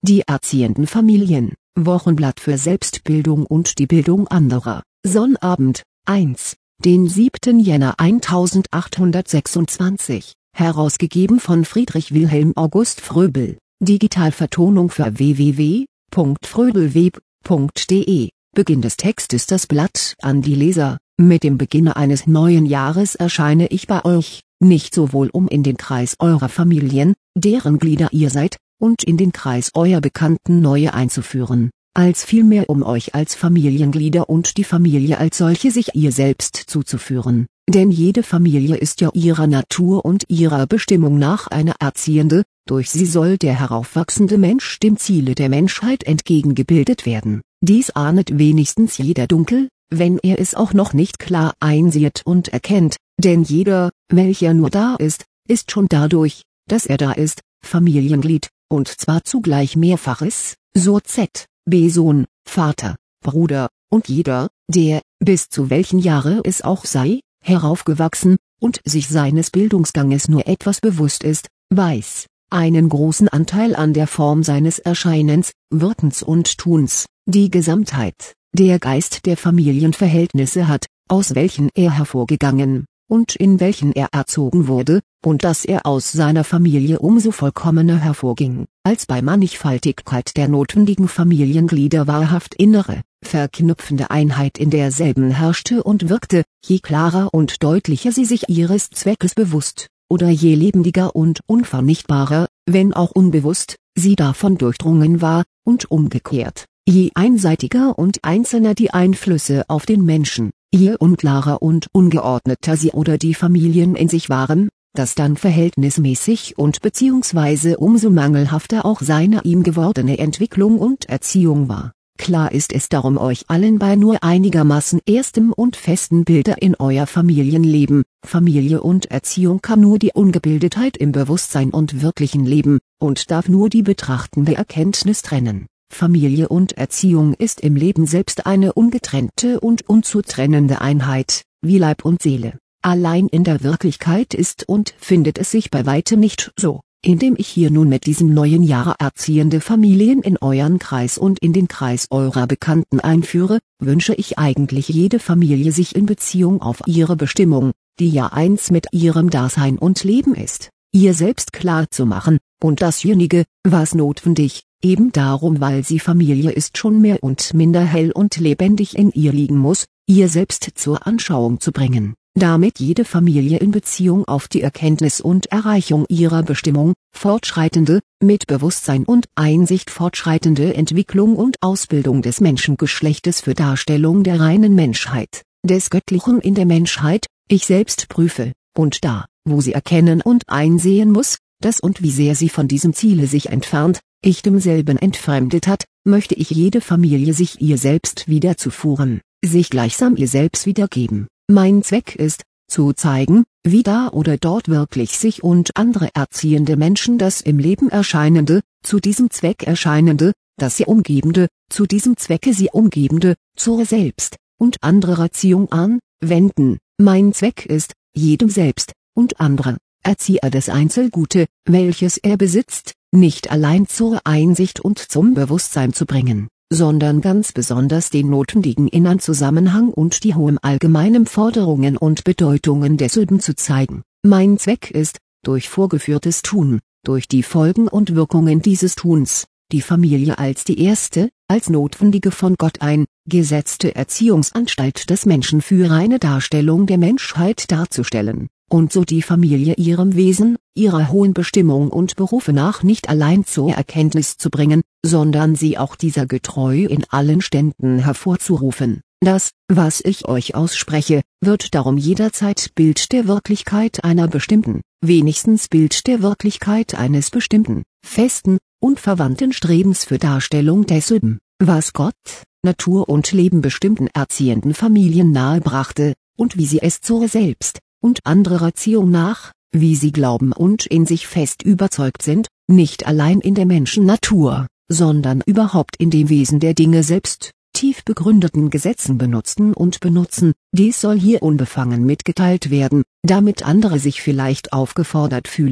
Die erziehenden Familien, Wochenblatt für Selbstbildung und die Bildung anderer, Sonnabend, 1, den 7. Jänner 1826, herausgegeben von Friedrich Wilhelm August Fröbel, Digitalvertonung für www.fröbelweb.de. Beginn des Textes. Das Blatt an die Leser: Mit dem Beginne eines neuen Jahres erscheine ich bei euch, nicht sowohl um in den Kreis eurer Familien, deren Glieder ihr seid, und in den Kreis eurer Bekannten neue einzuführen, als vielmehr um euch als Familienglieder und die Familie als solche sich ihr selbst zuzuführen, denn jede Familie ist ja ihrer Natur und ihrer Bestimmung nach eine erziehende, durch sie soll der heraufwachsende Mensch dem Ziele der Menschheit entgegengebildet werden. Dies ahnet wenigstens jeder dunkel, wenn er es auch noch nicht klar einsieht und erkennt, denn jeder, welcher nur da ist schon dadurch, dass er da ist, Familienglied, und zwar zugleich mehrfaches, so z.B. Sohn, Vater, Bruder, und jeder, der, bis zu welchen Jahre es auch sei, heraufgewachsen, und sich seines Bildungsganges nur etwas bewusst ist, weiß, einen großen Anteil an der Form seines Erscheinens, Wirkens und Tuns, die Gesamtheit, der Geist der Familienverhältnisse hat, aus welchen er hervorgegangen, und in welchen er erzogen wurde, und dass er aus seiner Familie umso vollkommener hervorging, als bei Mannigfaltigkeit der notwendigen Familienglieder wahrhaft innere, verknüpfende Einheit in derselben herrschte und wirkte, je klarer und deutlicher sie sich ihres Zweckes bewusst, oder je lebendiger und unvernichtbarer, wenn auch unbewusst, sie davon durchdrungen war, und umgekehrt, je einseitiger und einzelner die Einflüsse auf den Menschen, je unklarer und ungeordneter sie oder die Familien in sich waren, dass dann verhältnismäßig und beziehungsweise umso mangelhafter auch seine ihm gewordene Entwicklung und Erziehung war. Klar ist es darum euch allen bei nur einigermaßen erstem und festen Bilder in euer Familienleben, Familie und Erziehung kann nur die Ungebildetheit im Bewusstsein und wirklichen Leben, und darf nur die betrachtende Erkenntnis trennen. Familie und Erziehung ist im Leben selbst eine ungetrennte und unzutrennende Einheit, wie Leib und Seele. Allein in der Wirklichkeit ist und findet es sich bei weitem nicht so. Indem ich hier nun mit diesem neuen Jahr erziehende Familien in euren Kreis und in den Kreis eurer Bekannten einführe, wünsche ich eigentlich jede Familie sich in Beziehung auf ihre Bestimmung, die ja eins mit ihrem Dasein und Leben ist, ihr selbst klar zu machen, und dasjenige, was notwendig, eben darum, weil sie Familie ist, schon mehr und minder hell und lebendig in ihr liegen muss, ihr selbst zur Anschauung zu bringen, damit jede Familie in Beziehung auf die Erkenntnis und Erreichung ihrer Bestimmung, fortschreitende, mit Bewusstsein und Einsicht fortschreitende Entwicklung und Ausbildung des Menschengeschlechtes für Darstellung der reinen Menschheit, des Göttlichen in der Menschheit, ich selbst prüfe, und da, wo sie erkennen und einsehen muss, dass und wie sehr sie von diesem Ziele sich entfernt, ich demselben entfremdet hat, möchte ich jede Familie sich ihr selbst wieder zuführen, sich gleichsam ihr selbst wiedergeben. Mein Zweck ist, zu zeigen, wie da oder dort wirklich sich und andere erziehende Menschen das im Leben Erscheinende, zu diesem Zweck Erscheinende, das sie Umgebende, zu diesem Zwecke sie Umgebende, zur Selbst- und anderer Erziehung anwenden. Mein Zweck ist, jedem selbst und andere Erzieher das Einzelgute, welches er besitzt, nicht allein zur Einsicht und zum Bewusstsein zu bringen, sondern ganz besonders den notwendigen inneren Zusammenhang und die hohen allgemeinen Forderungen und Bedeutungen desselben zu zeigen. Mein Zweck ist, durch vorgeführtes Tun, durch die Folgen und Wirkungen dieses Tuns, die Familie als die erste, als notwendige von Gott eingesetzte Erziehungsanstalt des Menschen für reine Darstellung der Menschheit darzustellen, und so die Familie ihrem Wesen, ihrer hohen Bestimmung und Berufe nach nicht allein zur Erkenntnis zu bringen, sondern sie auch dieser getreu in allen Ständen hervorzurufen. Das, was ich euch ausspreche, wird darum jederzeit Bild der Wirklichkeit einer bestimmten, wenigstens Bild der Wirklichkeit eines bestimmten, festen, unverwandten Strebens für Darstellung desselben, was Gott, Natur und Leben bestimmten erziehenden Familien nahebrachte, und wie sie es zur Selbst- und anderer Erziehung nach, wie sie glauben und in sich fest überzeugt sind, nicht allein in der Menschennatur, sondern überhaupt in dem Wesen der Dinge selbst, tief begründeten Gesetzen benutzten und benutzen. Dies soll hier unbefangen mitgeteilt werden, damit andere sich vielleicht aufgefordert fühlen,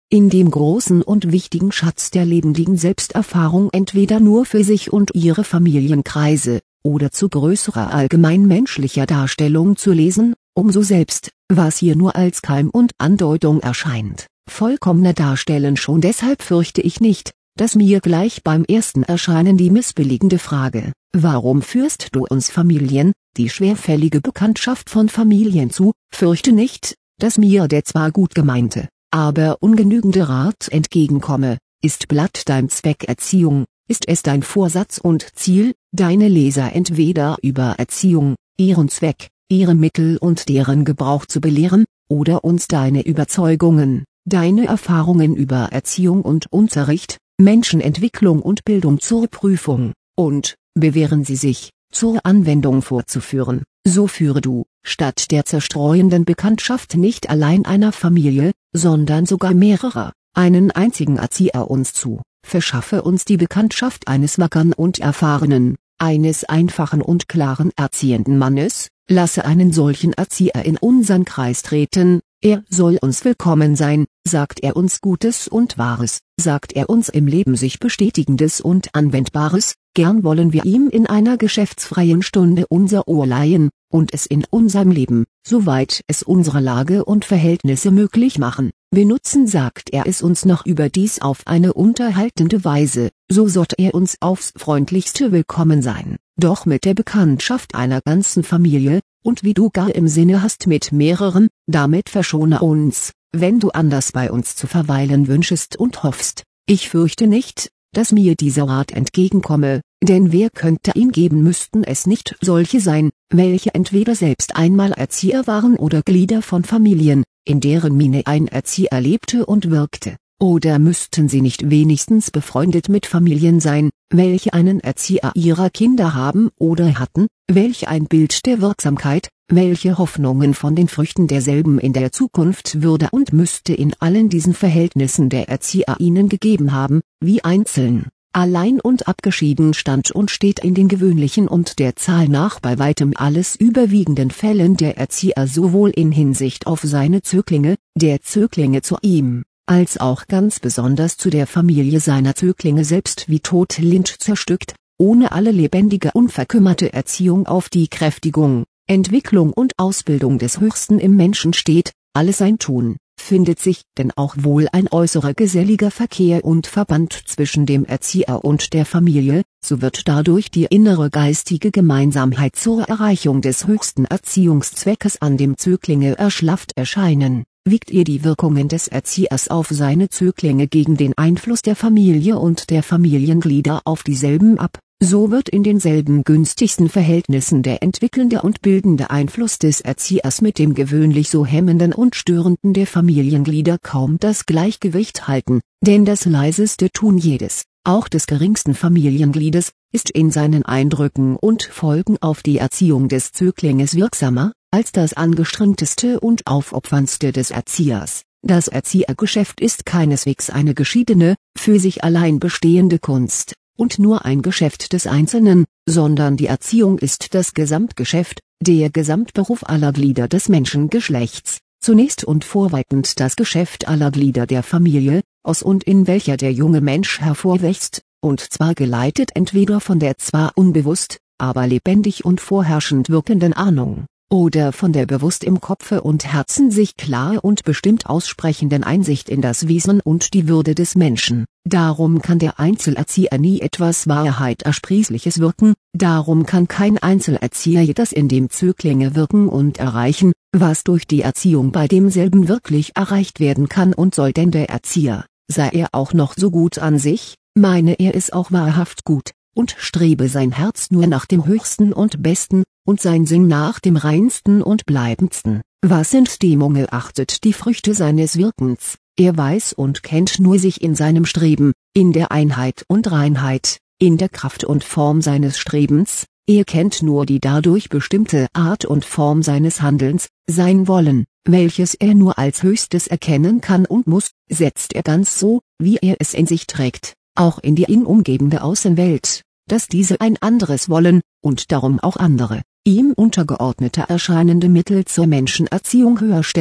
in dem großen und wichtigen Schatz der lebendigen Selbsterfahrung entweder nur für sich und ihre Familienkreise, oder zu größerer allgemeinmenschlicher Darstellung zu lesen, so selbst, was hier nur als Keim und Andeutung erscheint, vollkommener darstellen. Schon deshalb fürchte ich nicht, dass mir gleich beim ersten Erscheinen die missbilligende Frage, warum führst du uns Familien, die schwerfällige Bekanntschaft von Familien zu, fürchte nicht, dass mir der zwar gut gemeinte, aber ungenügende Rat entgegenkomme. Ist Blatt dein Zweck Erziehung, ist es dein Vorsatz und Ziel, deine Leser entweder über Erziehung, ihren Zweck, ihre Mittel und deren Gebrauch zu belehren, oder uns deine Überzeugungen, deine Erfahrungen über Erziehung und Unterricht, Menschenentwicklung und Bildung zur Prüfung, und, bewähren sie sich, zur Anwendung vorzuführen, so führe du, statt der zerstreuenden Bekanntschaft nicht allein einer Familie, sondern sogar mehrerer, einen einzigen Erzieher uns zu, verschaffe uns die Bekanntschaft eines wackern und erfahrenen, eines einfachen und klaren erziehenden Mannes, lasse einen solchen Erzieher in unseren Kreis treten, er soll uns willkommen sein, sagt er uns Gutes und Wahres, sagt er uns im Leben sich Bestätigendes und Anwendbares, gern wollen wir ihm in einer geschäftsfreien Stunde unser Ohr leihen, und es in unserem Leben, soweit es unsere Lage und Verhältnisse möglich machen, benutzen, sagt er es uns noch überdies auf eine unterhaltende Weise, so sollte er uns aufs freundlichste willkommen sein, doch mit der Bekanntschaft einer ganzen Familie, und wie du gar im Sinne hast mit mehreren, damit verschone uns, wenn du anders bei uns zu verweilen wünschest und hoffst. Ich fürchte nicht, dass mir dieser Rat entgegenkomme, denn wer könnte ihn geben, müssten es nicht solche sein, welche entweder selbst einmal Erzieher waren oder Glieder von Familien, in deren Miene ein Erzieher lebte und wirkte, oder müssten sie nicht wenigstens befreundet mit Familien sein, welche einen Erzieher ihrer Kinder haben oder hatten, welche ein Bild der Wirksamkeit, welche Hoffnungen von den Früchten derselben in der Zukunft würde und müsste in allen diesen Verhältnissen der Erzieher ihnen gegeben haben, wie einzeln, allein und abgeschieden stand und steht in den gewöhnlichen und der Zahl nach bei weitem alles überwiegenden Fällen der Erzieher sowohl in Hinsicht auf seine Zöglinge, der Zöglinge zu ihm, als auch ganz besonders zu der Familie seiner Zöglinge selbst wie todlind zerstückt, ohne alle lebendige unverkümmerte Erziehung auf die Kräftigung, Entwicklung und Ausbildung des Höchsten im Menschen steht, alles sein Tun, findet sich denn auch wohl ein äußerer geselliger Verkehr und Verband zwischen dem Erzieher und der Familie, so wird dadurch die innere geistige Gemeinsamkeit zur Erreichung des höchsten Erziehungszweckes an dem Zöglinge erschlafft erscheinen. Wiegt ihr die Wirkungen des Erziehers auf seine Zöglinge gegen den Einfluss der Familie und der Familienglieder auf dieselben ab, so wird in denselben günstigsten Verhältnissen der entwickelnde und bildende Einfluss des Erziehers mit dem gewöhnlich so hemmenden und störenden der Familienglieder kaum das Gleichgewicht halten, denn das leiseste Tun jedes, auch des geringsten Familiengliedes, ist in seinen Eindrücken und Folgen auf die Erziehung des Zöglinges wirksamer, als das angestrengteste und aufopferndste des Erziehers. Das Erziehergeschäft ist keineswegs eine geschiedene, für sich allein bestehende Kunst, und nur ein Geschäft des Einzelnen, sondern die Erziehung ist das Gesamtgeschäft, der Gesamtberuf aller Glieder des Menschengeschlechts, zunächst und vorweitend das Geschäft aller Glieder der Familie, aus und in welcher der junge Mensch hervorwächst, und zwar geleitet entweder von der zwar unbewusst, aber lebendig und vorherrschend wirkenden Ahnung, oder von der bewusst im Kopfe und Herzen sich klar und bestimmt aussprechenden Einsicht in das Wesen und die Würde des Menschen. Darum kann der Einzelerzieher nie etwas Wahrheitersprießliches wirken, darum kann kein Einzelerzieher das in dem Zöglinge wirken und erreichen, was durch die Erziehung bei demselben wirklich erreicht werden kann und soll, denn der Erzieher, sei er auch noch so gut an sich, meine er es auch wahrhaft gut, und strebe sein Herz nur nach dem Höchsten und Besten, und sein Sinn nach dem Reinsten und Bleibendsten, was sind Demungen achtet die Früchte seines Wirkens, er weiß und kennt nur sich in seinem Streben, in der Einheit und Reinheit, in der Kraft und Form seines Strebens, er kennt nur die dadurch bestimmte Art und Form seines Handelns, sein Wollen, welches er nur als Höchstes erkennen kann und muss, setzt er ganz so, wie er es in sich trägt, auch in die ihn umgebende Außenwelt, dass diese ein anderes wollen, und darum auch andere, ihm untergeordnete erscheinende Mittel zur Menschenerziehung höher stellen,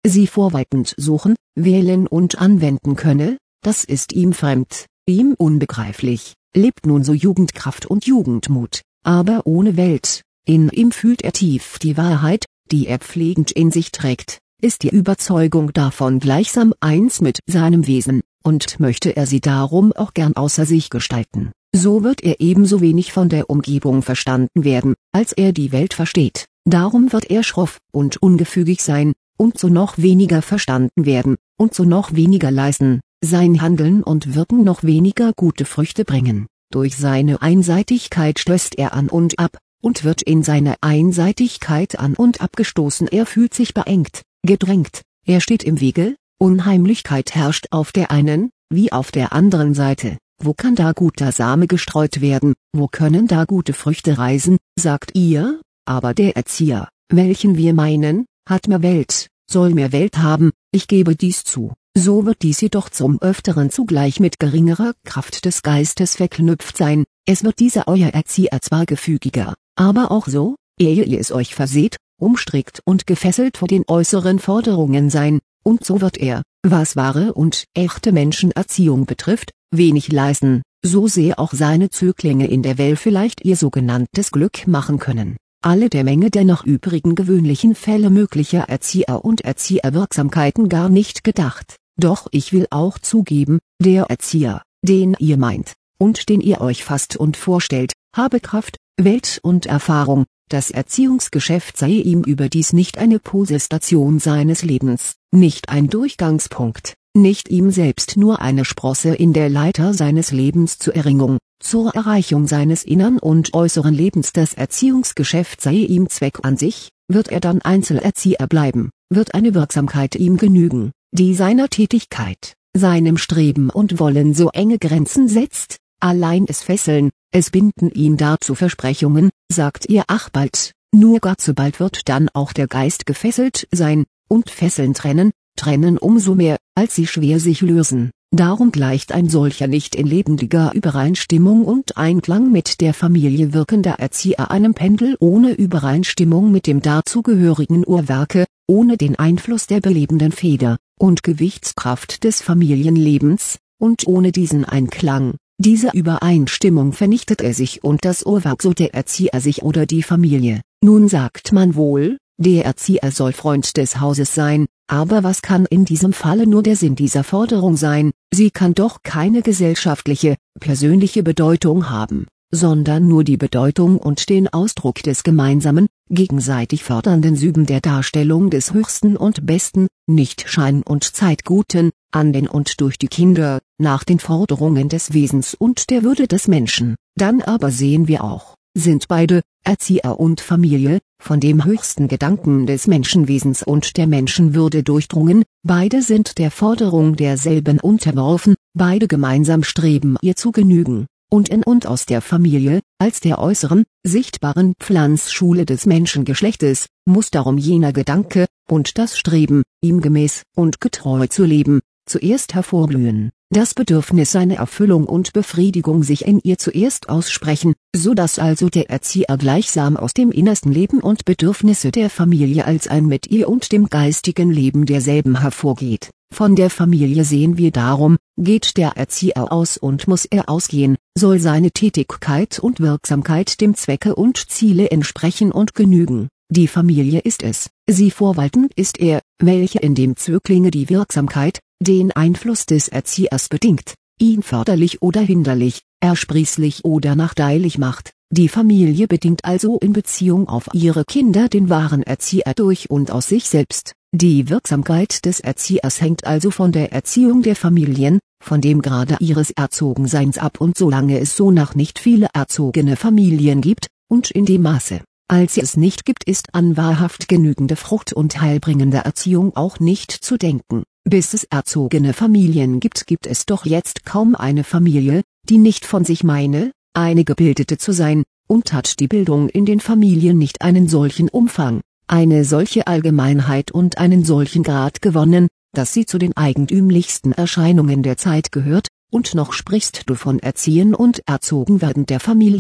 sie vorweitend suchen, wählen und anwenden könne, das ist ihm fremd, ihm unbegreiflich, lebt nun so Jugendkraft und Jugendmut, aber ohne Welt. In ihm fühlt er tief die Wahrheit, die er pflegend in sich trägt, ist die Überzeugung davon gleichsam eins mit seinem Wesen, und möchte er sie darum auch gern außer sich gestalten, so wird er ebenso wenig von der Umgebung verstanden werden, als er die Welt versteht, darum wird er schroff und ungefügig sein, und so noch weniger verstanden werden, und so noch weniger leisten, sein Handeln und Wirken noch weniger gute Früchte bringen, durch seine Einseitigkeit stößt er an und ab, und wird in seiner Einseitigkeit an und abgestoßen, er fühlt sich beengt, gedrängt, er steht im Wege, Unheimlichkeit herrscht auf der einen, wie auf der anderen Seite, wo kann da guter Same gestreut werden, wo können da gute Früchte reisen, sagt ihr, aber der Erzieher, welchen wir meinen, hat mehr Welt, soll mehr Welt haben, ich gebe dies zu, so wird dies jedoch zum Öfteren zugleich mit geringerer Kraft des Geistes verknüpft sein, es wird dieser euer Erzieher zwar gefügiger, aber auch so, ehe ihr es euch verseht, umstrickt und gefesselt vor den äußeren Forderungen sein, und so wird er, was wahre und echte Menschenerziehung betrifft, wenig leisten, so sehr auch seine Zöglinge in der Welt vielleicht ihr sogenanntes Glück machen können. Alle der Menge der noch übrigen gewöhnlichen Fälle möglicher Erzieher und Erzieherwirksamkeiten gar nicht gedacht, doch ich will auch zugeben, der Erzieher, den ihr meint, und den ihr euch fasst und vorstellt, habe Kraft, Welt und Erfahrung, das Erziehungsgeschäft sei ihm überdies nicht eine Posestation seines Lebens, nicht ein Durchgangspunkt, nicht ihm selbst nur eine Sprosse in der Leiter seines Lebens zur Erringung, zur Erreichung seines innern und äußeren Lebens. Das Erziehungsgeschäft sei ihm Zweck an sich, wird er dann Einzelerzieher bleiben, wird eine Wirksamkeit ihm genügen, die seiner Tätigkeit, seinem Streben und Wollen so enge Grenzen setzt, allein es fesseln, es binden ihn dazu Versprechungen, sagt ihr ach bald, nur gar zu bald wird dann auch der Geist gefesselt sein, und Fesseln trennen umso mehr, als sie schwer sich lösen, darum gleicht ein solcher nicht in lebendiger Übereinstimmung und Einklang mit der Familie wirkender Erzieher einem Pendel ohne Übereinstimmung mit dem dazugehörigen Uhrwerke, ohne den Einfluss der belebenden Feder und Gewichtskraft des Familienlebens, und ohne diesen Einklang, diese Übereinstimmung vernichtet er sich und das Uhrwerk, so der Erzieher sich oder die Familie. Nun sagt man wohl, der Erzieher soll Freund des Hauses sein, aber was kann in diesem Falle nur der Sinn dieser Forderung sein, sie kann doch keine gesellschaftliche, persönliche Bedeutung haben, sondern nur die Bedeutung und den Ausdruck des gemeinsamen, gegenseitig fördernden Süben der Darstellung des Höchsten und Besten, nicht Schein und Zeitguten, an den und durch die Kinder, nach den Forderungen des Wesens und der Würde des Menschen. Dann aber sehen wir auch, sind beide, Erzieher und Familie, von dem höchsten Gedanken des Menschenwesens und der Menschenwürde durchdrungen, beide sind der Forderung derselben unterworfen, beide gemeinsam streben ihr zu genügen, und in und aus der Familie, als der äußeren, sichtbaren Pflanzschule des Menschengeschlechtes, muss darum jener Gedanke, und das Streben, ihm gemäß und getreu zu leben, zuerst hervorblühen, das Bedürfnis seine Erfüllung und Befriedigung sich in ihr zuerst aussprechen, so dass also der Erzieher gleichsam aus dem innersten Leben und Bedürfnisse der Familie als ein mit ihr und dem geistigen Leben derselben hervorgeht. Von der Familie sehen wir darum, geht der Erzieher aus und muss er ausgehen, soll seine Tätigkeit und Wirksamkeit dem Zwecke und Ziele entsprechen und genügen. Die Familie ist es, sie vorwaltend ist er, welche in dem Zöglinge die Wirksamkeit, den Einfluss des Erziehers bedingt, ihn förderlich oder hinderlich, ersprießlich oder nachteilig macht. Die Familie bedingt also in Beziehung auf ihre Kinder den wahren Erzieher durch und aus sich selbst. Die Wirksamkeit des Erziehers hängt also von der Erziehung der Familien, von dem Grade ihres Erzogenseins ab, und solange es so nach nicht viele erzogene Familien gibt, und in dem Maße, als es nicht gibt, ist an wahrhaft genügende Frucht und heilbringende Erziehung auch nicht zu denken. Bis es erzogene Familien gibt, gibt es doch jetzt kaum eine Familie, die nicht von sich meine, eine gebildete zu sein, und hat die Bildung in den Familien nicht einen solchen Umfang, eine solche Allgemeinheit und einen solchen Grad gewonnen, dass sie zu den eigentümlichsten Erscheinungen der Zeit gehört, und noch sprichst du von Erziehen und Erzogenwerden der Familien.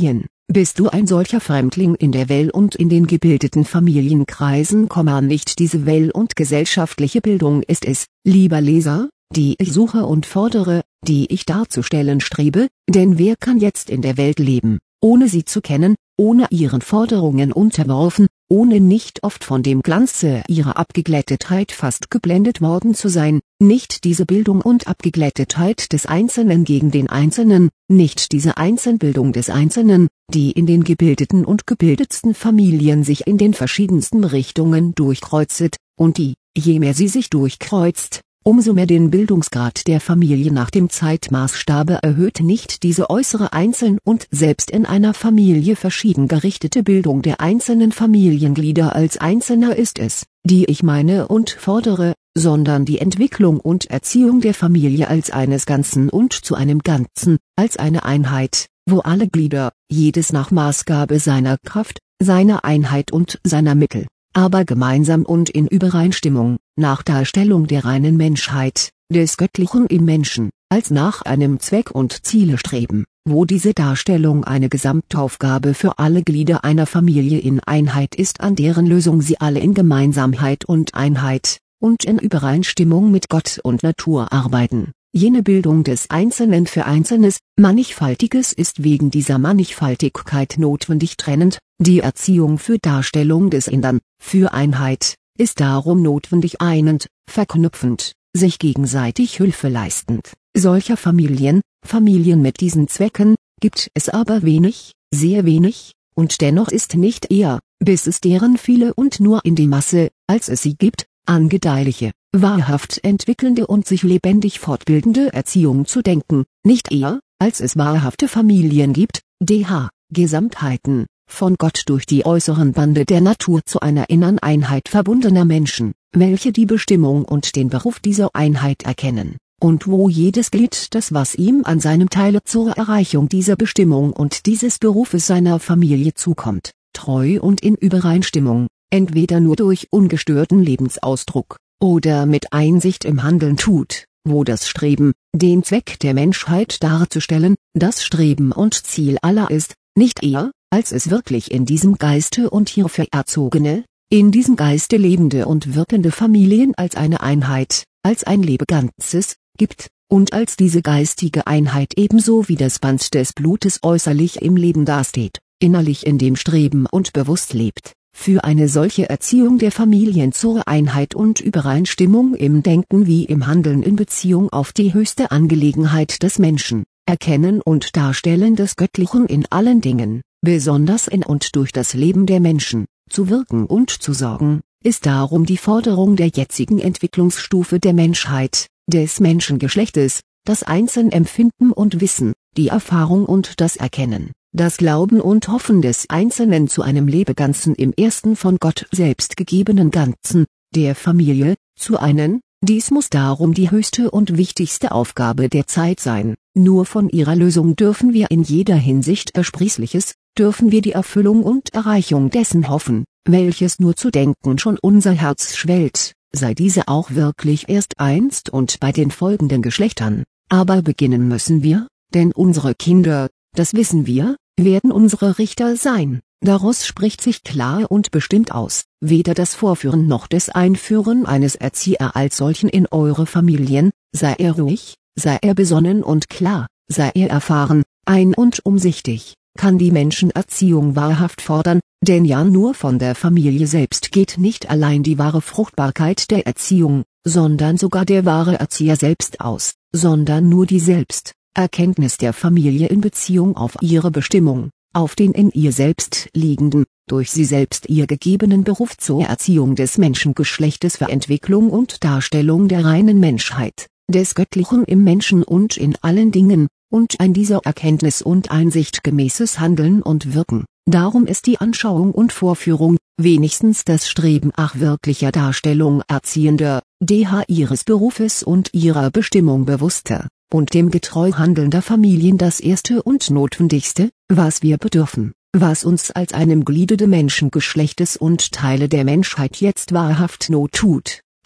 bist du ein solcher Fremdling in der Well- und in den gebildeten Familienkreisen, nicht diese Well- und gesellschaftliche Bildung ist es, lieber Leser, die ich suche und fordere, die ich darzustellen strebe, denn wer kann jetzt in der Welt leben, ohne sie zu kennen, ohne ihren Forderungen unterworfen, ohne nicht oft von dem Glanze ihrer Abgeglättetheit fast geblendet worden zu sein, nicht diese Bildung und Abgeglättetheit des Einzelnen gegen den Einzelnen, nicht diese Einzelbildung des Einzelnen, die in den gebildeten und gebildetsten Familien sich in den verschiedensten Richtungen durchkreuzet, und die, je mehr sie sich durchkreuzt, umso mehr den Bildungsgrad der Familie nach dem Zeitmaßstabe erhöht, nicht diese äußere einzeln und selbst in einer Familie verschieden gerichtete Bildung der einzelnen Familienglieder als Einzelner ist es, die ich meine und fordere, sondern die Entwicklung und Erziehung der Familie als eines Ganzen und zu einem Ganzen, als eine Einheit, wo alle Glieder, jedes nach Maßgabe seiner Kraft, seiner Einheit und seiner Mittel, aber gemeinsam und in Übereinstimmung, nach Darstellung der reinen Menschheit, des Göttlichen im Menschen, als nach einem Zweck und Ziele streben, wo diese Darstellung eine Gesamtaufgabe für alle Glieder einer Familie in Einheit ist, an deren Lösung sie alle in Gemeinsamkeit und Einheit, und in Übereinstimmung mit Gott und Natur arbeiten. Jene Bildung des Einzelnen für Einzelnes, Mannigfaltiges ist wegen dieser Mannigfaltigkeit notwendig trennend, die Erziehung für Darstellung des Innern, für Einheit, ist darum notwendig einend, verknüpfend, sich gegenseitig Hilfe leistend. Solcher Familien mit diesen Zwecken, gibt es aber wenig, sehr wenig, und dennoch ist nicht eher, bis es deren viele und nur in die Masse, als es sie gibt, angedeihliche, wahrhaft entwickelnde und sich lebendig fortbildende Erziehung zu denken, nicht eher, als es wahrhafte Familien gibt, Gesamtheiten, von Gott durch die äußeren Bande der Natur zu einer inneren Einheit verbundener Menschen, welche die Bestimmung und den Beruf dieser Einheit erkennen, und wo jedes Glied das, was ihm an seinem Teile zur Erreichung dieser Bestimmung und dieses Berufes seiner Familie zukommt, treu und in Übereinstimmung, entweder nur durch ungestörten Lebensausdruck, oder mit Einsicht im Handeln tut, wo das Streben, den Zweck der Menschheit darzustellen, das Streben und Ziel aller ist, nicht eher, als es wirklich in diesem Geiste und hierfür erzogene, in diesem Geiste lebende und wirkende Familien als eine Einheit, als ein Lebeganzes, gibt, und als diese geistige Einheit ebenso wie das Band des Blutes äußerlich im Leben dasteht, innerlich in dem Streben und bewusst lebt, für eine solche Erziehung der Familien zur Einheit und Übereinstimmung im Denken wie im Handeln in Beziehung auf die höchste Angelegenheit des Menschen, Erkennen und Darstellen des Göttlichen in allen Dingen, besonders in und durch das Leben der Menschen, zu wirken und zu sorgen, ist darum die Forderung der jetzigen Entwicklungsstufe der Menschheit, des Menschengeschlechtes, das Einzelempfinden und Wissen, die Erfahrung und das Erkennen, das Glauben und Hoffen des Einzelnen zu einem Lebeganzen im ersten von Gott selbst gegebenen Ganzen, der Familie, zu einen. Dies muss darum die höchste und wichtigste Aufgabe der Zeit sein, nur von ihrer Lösung dürfen wir in jeder Hinsicht Ersprießliches, dürfen wir die Erfüllung und Erreichung dessen hoffen, welches nur zu denken schon unser Herz schwellt, sei diese auch wirklich erst einst und bei den folgenden Geschlechtern, aber beginnen müssen wir, denn unsere Kinder, das wissen wir, werden unsere Richter sein. Daraus spricht sich klar und bestimmt aus, weder das Vorführen noch das Einführen eines Erzieher als solchen in eure Familien, sei er ruhig, sei er besonnen und klar, sei er erfahren, ein- und umsichtig, kann die Menschenerziehung wahrhaft fordern, denn ja nur von der Familie selbst geht nicht allein die wahre Fruchtbarkeit der Erziehung, sondern sogar der wahre Erzieher selbst aus, sondern nur die Selbsterkenntnis der Familie in Beziehung auf ihre Bestimmung, auf den in ihr selbst liegenden, durch sie selbst ihr gegebenen Beruf zur Erziehung des Menschengeschlechtes für Entwicklung und Darstellung der reinen Menschheit, des Göttlichen im Menschen und in allen Dingen, und ein dieser Erkenntnis und Einsicht gemäßes Handeln und Wirken. Darum ist die Anschauung und Vorführung, wenigstens das Streben nach wirklicher Darstellung erziehender, ihres Berufes und ihrer Bestimmung bewusster, und dem getreu handelnder Familien das erste und notwendigste, was wir bedürfen, was uns als einem Gliede des Menschengeschlechtes und Teile der Menschheit jetzt wahrhaft Not tut,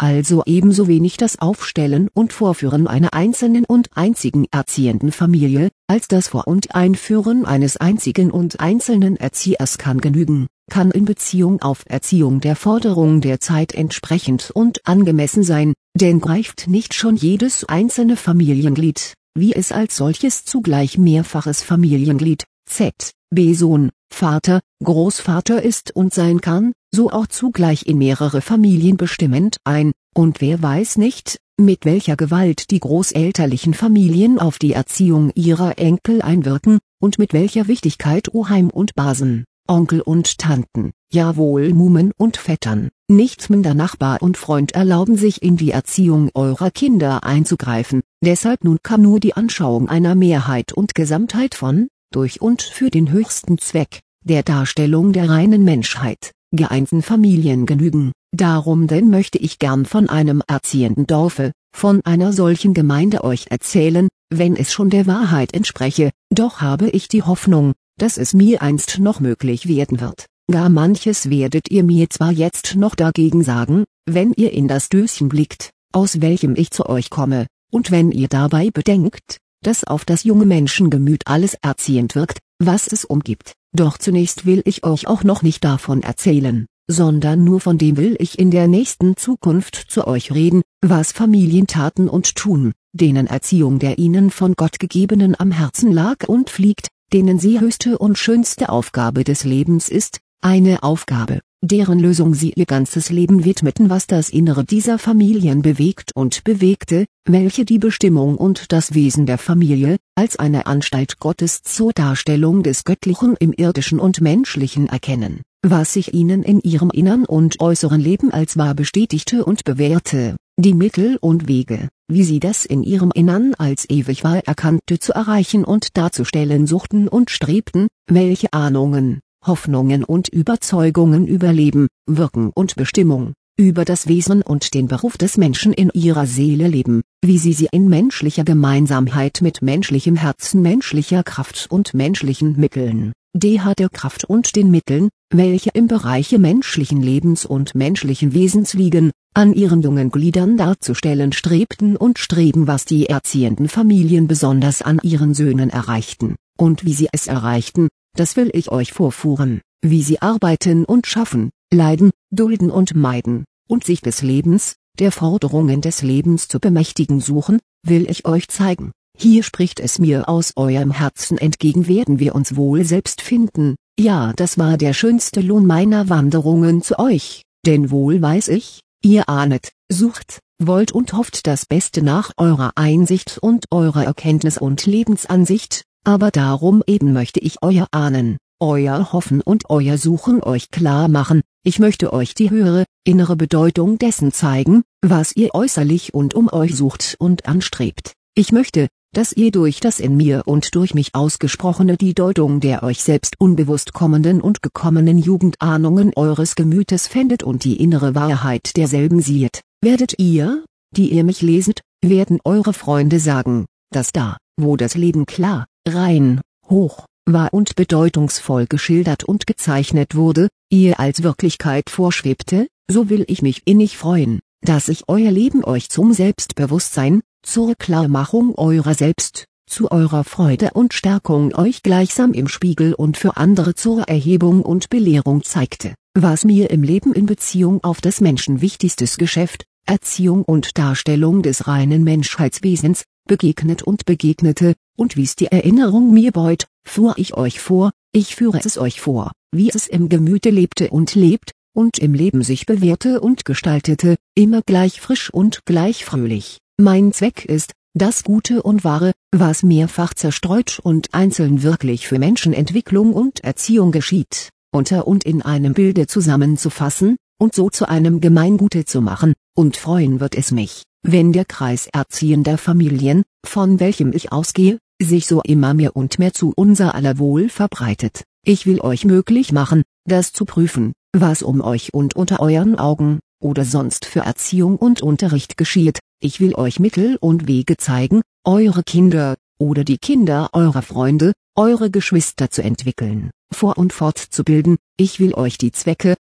also ebenso wenig das Aufstellen und Vorführen einer einzelnen und einzigen erziehenden Familie, als das Vor- und Einführen eines einzigen und einzelnen Erziehers kann genügen, kann in Beziehung auf Erziehung der Forderung der Zeit entsprechend und angemessen sein, denn greift nicht schon jedes einzelne Familienglied, wie es als solches zugleich mehrfaches Familienglied, z.B. Sohn, Vater, Großvater ist und sein kann, so auch zugleich in mehrere Familien bestimmend ein, und wer weiß nicht, mit welcher Gewalt die großelterlichen Familien auf die Erziehung ihrer Enkel einwirken, und mit welcher Wichtigkeit Oheim und Basen, Onkel und Tanten, jawohl Muhmen und Vettern, nicht minder Nachbar und Freund erlauben sich in die Erziehung eurer Kinder einzugreifen, deshalb nun kann nur die Anschauung einer Mehrheit und Gesamtheit von, durch und für den höchsten Zweck, der Darstellung der reinen Menschheit, geeinten Familien genügen. Darum denn möchte ich gern von einem erziehenden Dorfe, von einer solchen Gemeinde euch erzählen, wenn es schon der Wahrheit entspreche, doch habe ich die Hoffnung, dass es mir einst noch möglich werden wird. Gar manches werdet ihr mir zwar jetzt noch dagegen sagen, wenn ihr in das Döschen blickt, aus welchem ich zu euch komme, und wenn ihr dabei bedenkt, dass auf das junge Menschengemüt alles erziehend wirkt, was es umgibt. Doch zunächst will ich euch auch noch nicht davon erzählen, sondern nur von dem will ich in der nächsten Zukunft zu euch reden, was Familien taten und tun, denen Erziehung der ihnen von Gott gegebenen am Herzen lag und fliegt, denen sie höchste und schönste Aufgabe des Lebens ist, eine Aufgabe, deren Lösung sie ihr ganzes Leben widmeten, was das Innere dieser Familien bewegt und bewegte, welche die Bestimmung und das Wesen der Familie, als eine Anstalt Gottes zur Darstellung des Göttlichen im irdischen und menschlichen erkennen, was sich ihnen in ihrem innern und äußeren Leben als wahr bestätigte und bewährte, die Mittel und Wege, wie sie das in ihrem Innern als ewig wahr erkannte zu erreichen und darzustellen suchten und strebten, welche Ahnungen, Hoffnungen und Überzeugungen über Leben, Wirken und Bestimmung, über das Wesen und den Beruf des Menschen in ihrer Seele leben, wie sie in menschlicher Gemeinsamkeit mit menschlichem Herzen, menschlicher Kraft und menschlichen Mitteln, der Kraft und den Mitteln, welche im Bereiche menschlichen Lebens und menschlichen Wesens liegen, an ihren jungen Gliedern darzustellen strebten und streben, was die erziehenden Familien besonders an ihren Söhnen erreichten, und wie sie es erreichten, das will ich euch vorführen, wie sie arbeiten und schaffen, leiden, dulden und meiden, und sich des Lebens, der Forderungen des Lebens zu bemächtigen suchen, will ich euch zeigen. Hier spricht es mir aus eurem Herzen entgegen, werden wir uns wohl selbst finden, ja, das war der schönste Lohn meiner Wanderungen zu euch, denn wohl weiß ich, ihr ahnet, sucht, wollt und hofft das Beste nach eurer Einsicht und eurer Erkenntnis und Lebensansicht, aber darum eben möchte ich euer Ahnen, euer Hoffen und euer Suchen euch klar machen, ich möchte euch die höhere, innere Bedeutung dessen zeigen, was ihr äußerlich und um euch sucht und anstrebt. Ich möchte, dass ihr durch das in mir und durch mich Ausgesprochene die Deutung der euch selbst unbewusst kommenden und gekommenen Jugendahnungen eures Gemütes fändet und die innere Wahrheit derselben siehet, werdet ihr, die ihr mich leset, werden eure Freunde sagen, dass da, wo das Leben klar, rein, hoch, wahr und bedeutungsvoll geschildert und gezeichnet wurde, ihr als Wirklichkeit vorschwebte, so will ich mich innig freuen, dass ich euer Leben euch zum Selbstbewusstsein, zur Klarmachung eurer selbst, zu eurer Freude und Stärkung euch gleichsam im Spiegel und für andere zur Erhebung und Belehrung zeigte, was mir im Leben in Beziehung auf das Menschen wichtigstes Geschäft, Erziehung und Darstellung des reinen Menschheitswesens, begegnet und begegnete, und wie's die Erinnerung mir beut, fuhr ich euch vor, ich führe es euch vor, wie es im Gemüte lebte und lebt, und im Leben sich bewährte und gestaltete, immer gleich frisch und gleich fröhlich. Mein Zweck ist, das Gute und Wahre, was mehrfach zerstreut und einzeln wirklich für Menschenentwicklung und Erziehung geschieht, unter und in einem Bilde zusammenzufassen, und so zu einem Gemeingute zu machen, und freuen wird es mich, wenn der Kreis erziehender Familien, von welchem ich ausgehe, sich so immer mehr und mehr zu unser aller Wohl verbreitet. Ich will euch möglich machen, das zu prüfen, was um euch und unter euren Augen, oder sonst für Erziehung und Unterricht geschieht. Ich will euch Mittel und Wege zeigen, eure Kinder, oder die Kinder eurer Freunde, eure Geschwister zu entwickeln, vor- und fortzubilden. Ich will euch die Zwecke,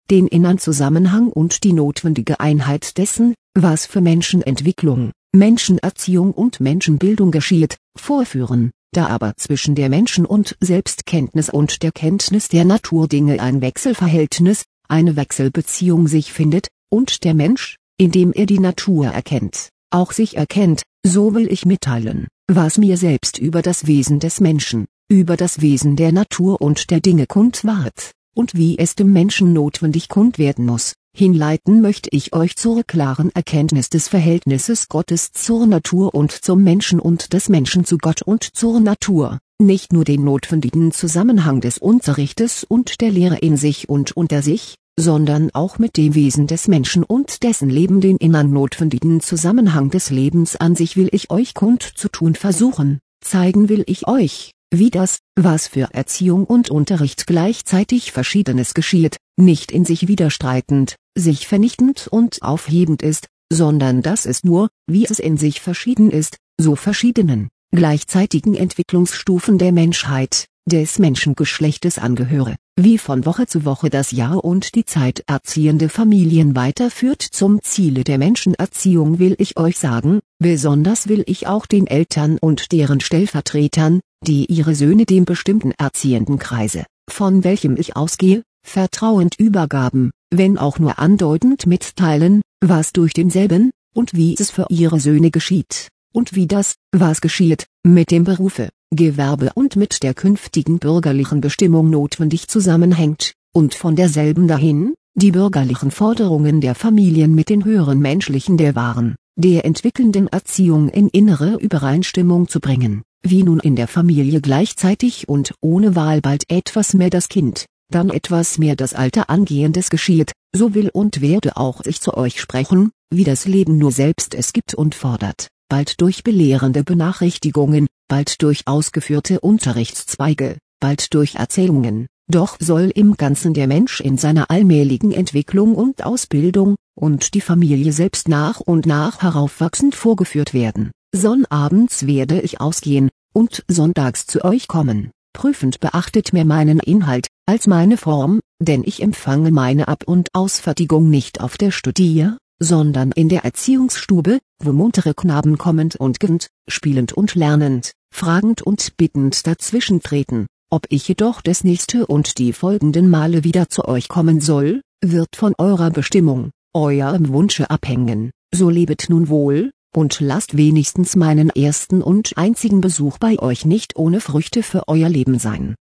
den inneren Zusammenhang und die notwendige Einheit dessen, was für Menschenentwicklung, Menschenerziehung und Menschenbildung geschieht, vorführen. Da aber zwischen der Menschen- und Selbstkenntnis und der Kenntnis der Naturdinge ein Wechselverhältnis, eine Wechselbeziehung sich findet, und der Mensch, indem er die Natur erkennt, auch sich erkennt, so will ich mitteilen, was mir selbst über das Wesen des Menschen, über das Wesen der Natur und der Dinge kund ward, und wie es dem Menschen notwendig kund werden muss. Hinleiten möchte ich euch zur klaren Erkenntnis des Verhältnisses Gottes zur Natur und zum Menschen und des Menschen zu Gott und zur Natur, nicht nur den notwendigen Zusammenhang des Unterrichtes und der Lehre in sich und unter sich, sondern auch mit dem Wesen des Menschen und dessen Leben den innern notwendigen Zusammenhang des Lebens an sich will ich euch kundzutun versuchen, zeigen will ich euch, wie das, was für Erziehung und Unterricht gleichzeitig Verschiedenes geschieht, nicht in sich widerstreitend, sich vernichtend und aufhebend ist, sondern dass es nur, wie es in sich verschieden ist, so verschiedenen, gleichzeitigen Entwicklungsstufen der Menschheit, des Menschengeschlechtes angehöre, wie von Woche zu Woche das Jahr und die Zeit erziehende Familien weiterführt zum Ziele der Menschenerziehung will ich euch sagen, besonders will ich auch den Eltern und deren Stellvertretern, die ihre Söhne dem bestimmten erziehenden Kreise, von welchem ich ausgehe, vertrauend übergaben, wenn auch nur andeutend mitteilen, was durch denselben, und wie es für ihre Söhne geschieht, und wie das, was geschieht, mit dem Berufe, Gewerbe und mit der künftigen bürgerlichen Bestimmung notwendig zusammenhängt, und von derselben dahin, die bürgerlichen Forderungen der Familien mit den höheren menschlichen der wahren, der entwickelnden Erziehung in innere Übereinstimmung zu bringen, wie nun in der Familie gleichzeitig und ohne Wahl bald etwas mehr das Kind, dann etwas mehr das Alter Angehendes geschieht, so will und werde auch ich zu euch sprechen, wie das Leben nur selbst es gibt und fordert, bald durch belehrende Benachrichtigungen, bald durch ausgeführte Unterrichtszweige, bald durch Erzählungen, doch soll im Ganzen der Mensch in seiner allmähligen Entwicklung und Ausbildung, und die Familie selbst nach und nach heraufwachsend vorgeführt werden. Sonnabends werde ich ausgehen, und sonntags zu euch kommen. Prüfend beachtet mehr meinen Inhalt, als meine Form, denn ich empfange meine Ab- und Ausfertigung nicht auf der Studier, sondern in der Erziehungsstube, wo muntere Knaben kommend und gehend, spielend und lernend, fragend und bittend dazwischen treten. Ob ich jedoch das nächste und die folgenden Male wieder zu euch kommen soll, wird von eurer Bestimmung, eurem Wunsche abhängen. So lebet nun wohl, und lasst wenigstens meinen ersten und einzigen Besuch bei euch nicht ohne Früchte für euer Leben sein.